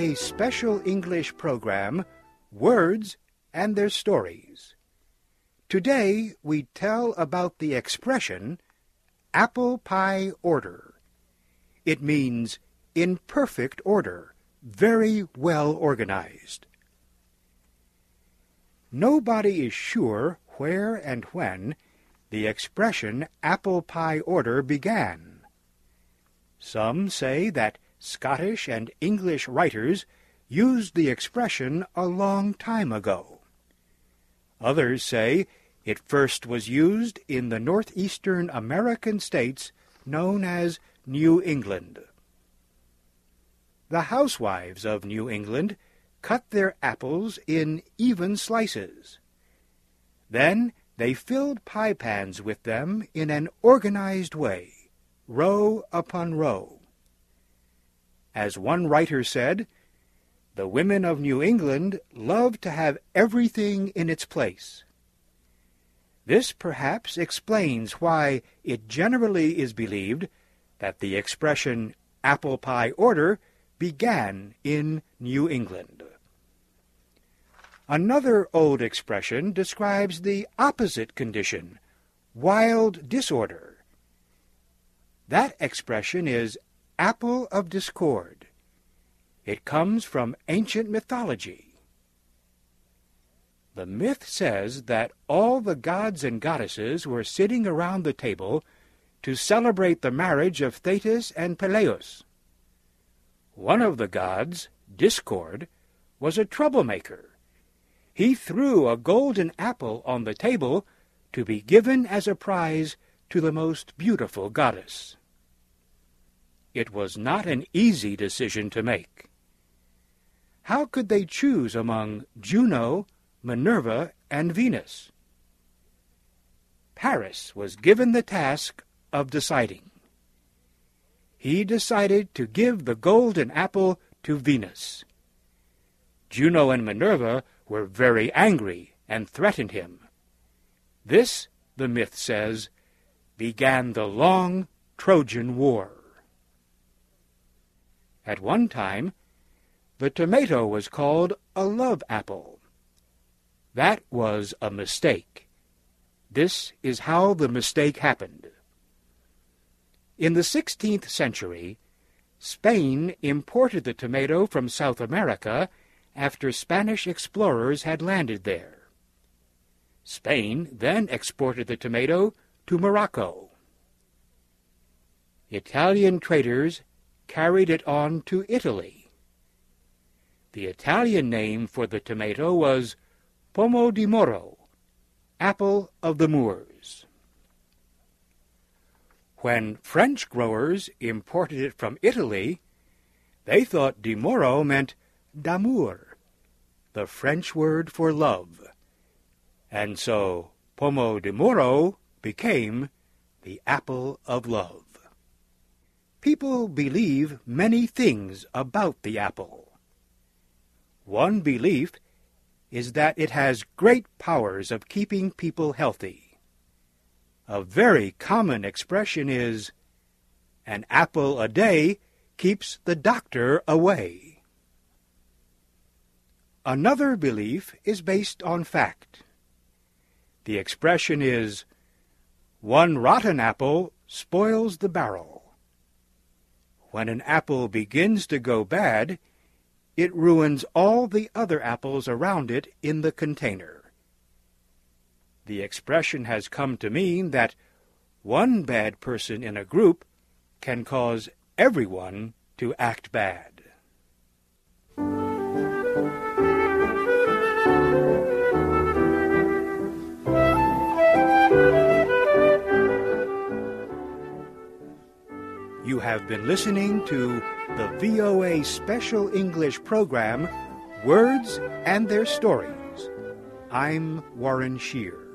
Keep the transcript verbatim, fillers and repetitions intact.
A special English program, Words and Their Stories. Today we tell about the expression apple pie order. It means in perfect order, very well organized. Nobody is sure where and when the expression apple pie order began. Some say that Scottish and English writers used the expression a long time ago. Others say it first was used in the northeastern American states known as New England. The housewives of New England cut their apples in even slices. Then they filled pie pans with them in an organized way, row upon row. As one writer said, the women of New England loved to have everything in its place. This perhaps explains why it generally is believed that the expression apple pie order began in New England. Another old expression describes the opposite condition, wild disorder. That expression is apple of discord. It comes from ancient mythology. The myth says that all the gods and goddesses were sitting around the table to celebrate the marriage of Thetis and Peleus. One of the gods, Discord, was a troublemaker. He threw a golden apple on the table to be given as a prize to the most beautiful goddess. It was not an easy decision to make. How could they choose among Juno, Minerva, and Venus? Paris was given the task of deciding. He decided to give the golden apple to Venus. Juno and Minerva were very angry and threatened him. This, the myth says, began the long Trojan War. At one time, the tomato was called a love apple. That was a mistake. This is how the mistake happened. In the sixteenth century, Spain imported the tomato from South America after Spanish explorers had landed there. Spain then exported the tomato to Morocco. Italian traders carried it on to Italy. The Italian name for the tomato was Pomo di Moro, apple of the Moors. When French growers imported it from Italy, they thought di Moro meant d'amour, the French word for love, and so Pomo di Moro became the apple of love. People believe many things about the apple. One belief is that it has great powers of keeping people healthy. A very common expression is, an apple a day keeps the doctor away. Another belief is based on fact. The expression is, one rotten apple spoils the barrel. When an apple begins to go bad, it ruins all the other apples around it in the container. The expression has come to mean that one bad person in a group can cause everyone to act bad. You have been listening to the V O A Special English program, Words and Their Stories. I'm Warren Shear.